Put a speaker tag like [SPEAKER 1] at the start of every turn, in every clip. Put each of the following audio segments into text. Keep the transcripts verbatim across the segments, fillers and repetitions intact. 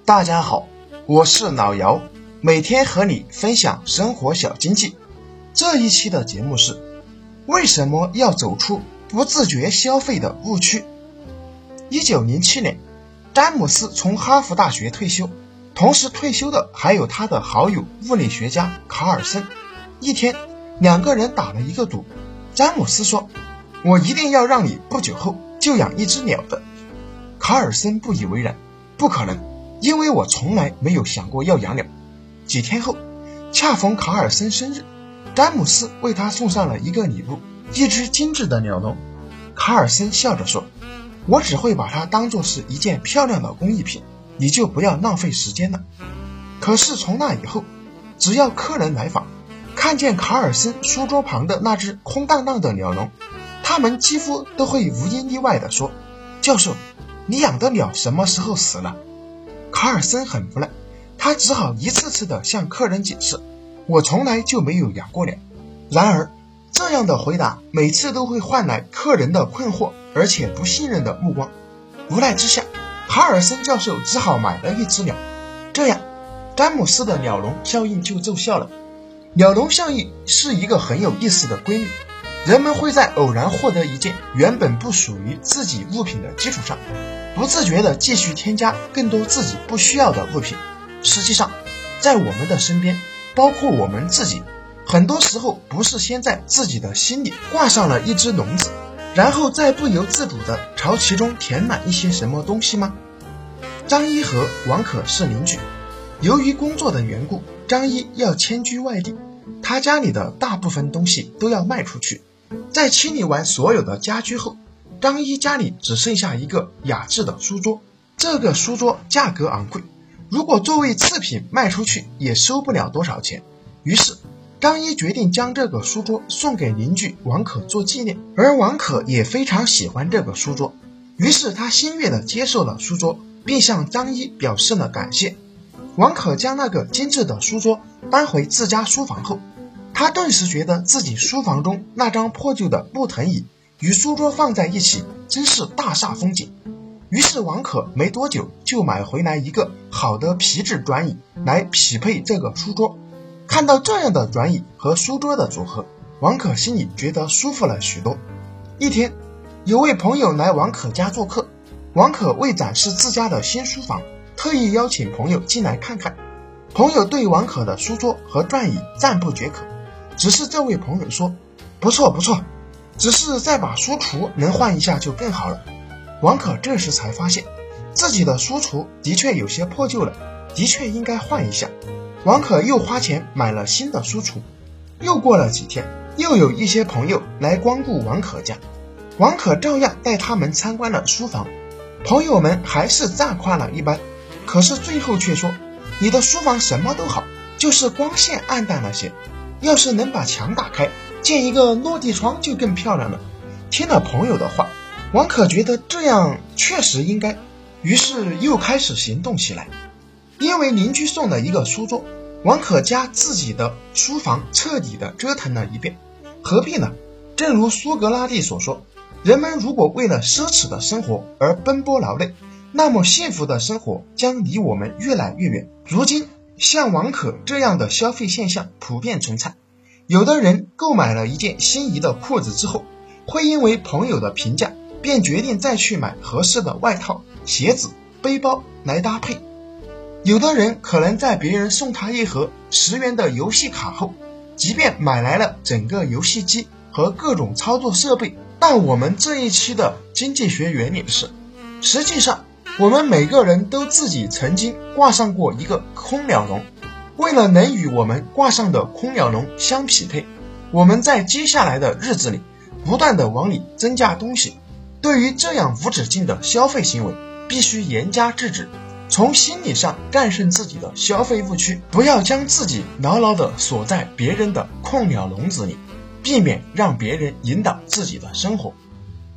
[SPEAKER 1] 大家好，我是老姚，每天和你分享生活小经济。这一期的节目是为什么要走出不自觉消费的误区。一九零七年，詹姆斯从哈佛大学退休，同时退休的还有他的好友物理学家卡尔森。一天，两个人打了一个赌，詹姆斯说，我一定要让你不久后就养一只鸟的。卡尔森不以为然，不可能，因为我从来没有想过要养鸟。几天后，恰逢卡尔森生日，詹姆斯为他送上了一个礼物，一只精致的鸟笼。卡尔森笑着说，我只会把它当作是一件漂亮的工艺品，你就不要浪费时间了。可是从那以后，只要客人来访，看见卡尔森书桌旁的那只空荡荡的鸟笼，他们几乎都会无一例外地说，教授，你养的鸟什么时候死了？卡尔森很无奈，他只好一次次地向客人解释，我从来就没有养过鸟。然而这样的回答每次都会换来客人的困惑而且不信任的目光。无奈之下，卡尔森教授只好买了一只鸟。这样，詹姆斯的鸟笼效应就奏效了。鸟笼效应是一个很有意思的规律，人们会在偶然获得一件原本不属于自己物品的基础上，不自觉地继续添加更多自己不需要的物品。实际上，在我们的身边，包括我们自己，很多时候不是先在自己的心里挂上了一只笼子，然后再不由自主地朝其中填满一些什么东西吗？张一和王可是邻居，由于工作的缘故，张一要迁居外地，他家里的大部分东西都要卖出去。在清理完所有的家居后，张一家里只剩下一个雅致的书桌。这个书桌价格昂贵，如果作为次品卖出去也收不了多少钱。于是张一决定将这个书桌送给邻居王可做纪念，而王可也非常喜欢这个书桌，于是他欣悦地接受了书桌，并向张一表示了感谢。王可将那个精致的书桌搬回自家书房后，他顿时觉得自己书房中那张破旧的木藤椅与书桌放在一起真是大煞风景。于是王可没多久就买回来一个好的皮质转椅来匹配这个书桌。看到这样的转椅和书桌的组合，王可心里觉得舒服了许多。一天，有位朋友来王可家做客，王可为展示自家的新书房，特意邀请朋友进来看看。朋友对王可的书桌和转椅赞不绝口，只是这位朋友说，不错不错，只是再把书橱能换一下就更好了。王可这时才发现自己的书橱的确有些破旧了，的确应该换一下。王可又花钱买了新的书橱。又过了几天，又有一些朋友来光顾王可家，王可照样带他们参观了书房。朋友们还是赞夸了一番，可是最后却说，你的书房什么都好，就是光线暗淡了些，要是能把墙打开，建一个落地窗就更漂亮了。听了朋友的话，王可觉得这样确实应该，于是又开始行动起来。因为邻居送了一个书桌，王可家自己的书房彻底的折腾了一遍，何必呢？正如苏格拉底所说，人们如果为了奢侈的生活而奔波劳累，那么幸福的生活将离我们越来越远。如今像王可这样的消费现象普遍存在，有的人购买了一件心仪的裤子之后，会因为朋友的评价便决定再去买合适的外套、鞋子、背包来搭配。有的人可能在别人送他一盒十元的游戏卡后，即便买来了整个游戏机和各种操作设备。但我们这一期的经济学原理是，实际上我们每个人都自己曾经挂上过一个空鸟笼，为了能与我们挂上的空鸟笼相匹配，我们在接下来的日子里不断的往里增加东西。对于这样无止境的消费行为，必须严加制止，从心理上战胜自己的消费误区，不要将自己牢牢地锁在别人的空鸟笼子里，避免让别人引导自己的生活。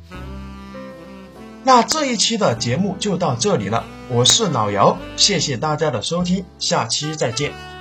[SPEAKER 1] 那这一期的节目就到这里了，我是老姚，谢谢大家的收听，下期再见。